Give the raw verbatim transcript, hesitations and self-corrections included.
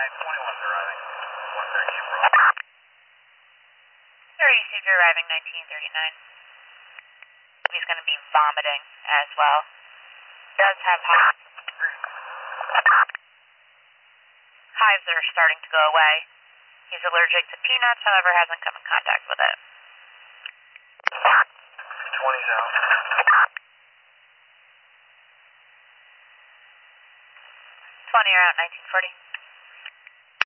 twenty-one's arriving. one thirty April. thirty, see if you're arriving nineteen thirty-nine. He's going to be vomiting as well. Does have hives. Hives that are starting to go away. He's allergic to peanuts, however, hasn't come in contact with it. twenty's out. twenty are out, nineteen forty.